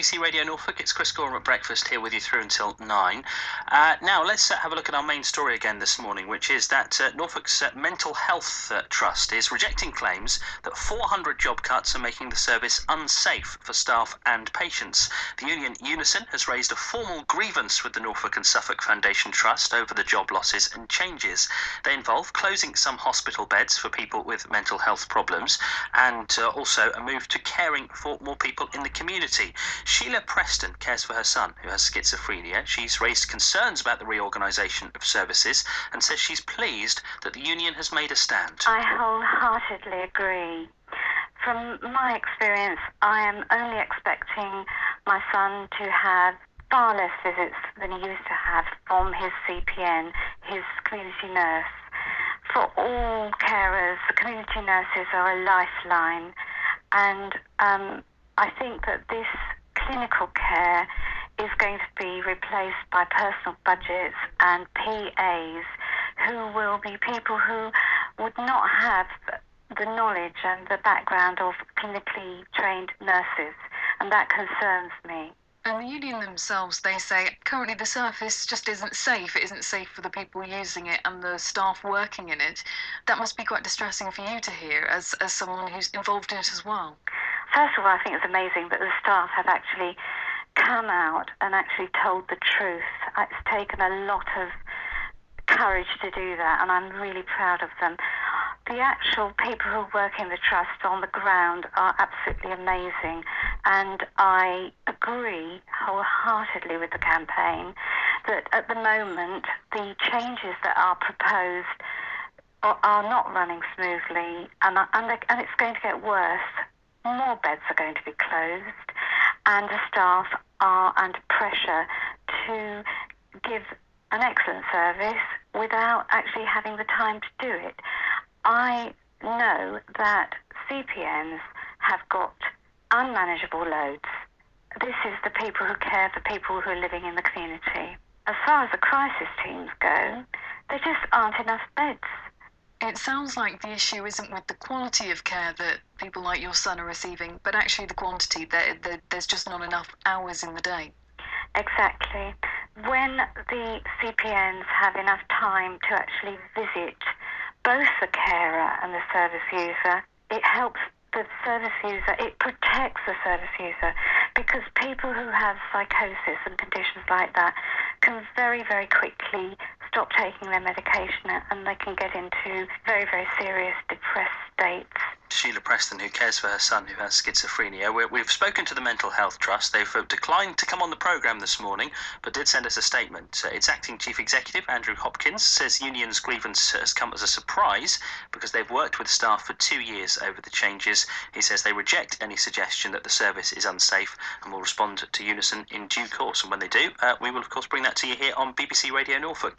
BBC Radio Norfolk. It's Chris Gorham at breakfast here with you through until 9. Now, let's have a look at our main story again this morning, which is that Norfolk's Mental Health Trust is rejecting claims that 400 job cuts are making the service unsafe for staff and patients. The union Unison has raised a formal grievance with the Norfolk and Suffolk Foundation Trust over the job losses and changes. They involve closing some hospital beds for people with mental health problems and also a move to caring for more people in the community. Sheila Preston cares for her son who has schizophrenia. She's raised concerns about the reorganisation of services and says she's pleased that the union has made a stand. I wholeheartedly agree. From my experience, I am only expecting my son to have far less visits than he used to have from his CPN, his community nurse. For all carers, the community nurses are a lifeline, and I think that this clinical care is going to be replaced by personal budgets and PAs who will be people who would not have the knowledge and the background of clinically trained nurses, and that concerns me. And the union themselves, they say, currently the service just isn't safe. It isn't safe for the people using it and the staff working in it. That must be quite distressing for you to hear as someone who's involved in it as well. First of all, I think it's amazing that the staff have actually come out and actually told the truth. It's taken a lot of courage to do that, and I'm really proud of them. The actual people who work in the trust on the ground are absolutely amazing, and I agree wholeheartedly with the campaign that at the moment the changes that are proposed are not running smoothly, and it's going to get worse. More beds are going to be closed, and the staff are under pressure to give an excellent service without actually having the time to do it. I know that CPNs have got unmanageable loads. This is the people who care for people who are living in the community. As far as the crisis teams go, there just aren't enough beds. It sounds like the issue isn't with the quality of care that people like your son are receiving, but actually the quantity. There's just not enough hours in the day. Exactly. When the CPNs have enough time to actually visit both the carer and the service user, it helps the service user, it protects the service user, because people who have psychosis and conditions like that can very, very quickly stop taking their medication and they can get into very, very serious depressed states. Sheila Preston, who cares for her son who has schizophrenia. We've spoken to the Mental Health Trust. They've declined to come on the programme this morning, but did send us a statement. Its acting chief executive, Andrew Hopkins, says union's grievance has come as a surprise because they've worked with staff for 2 years over the changes. He says they reject any suggestion that the service is unsafe and will respond to Unison in due course. And when they do, we will, of course, bring that to you here on BBC Radio Norfolk.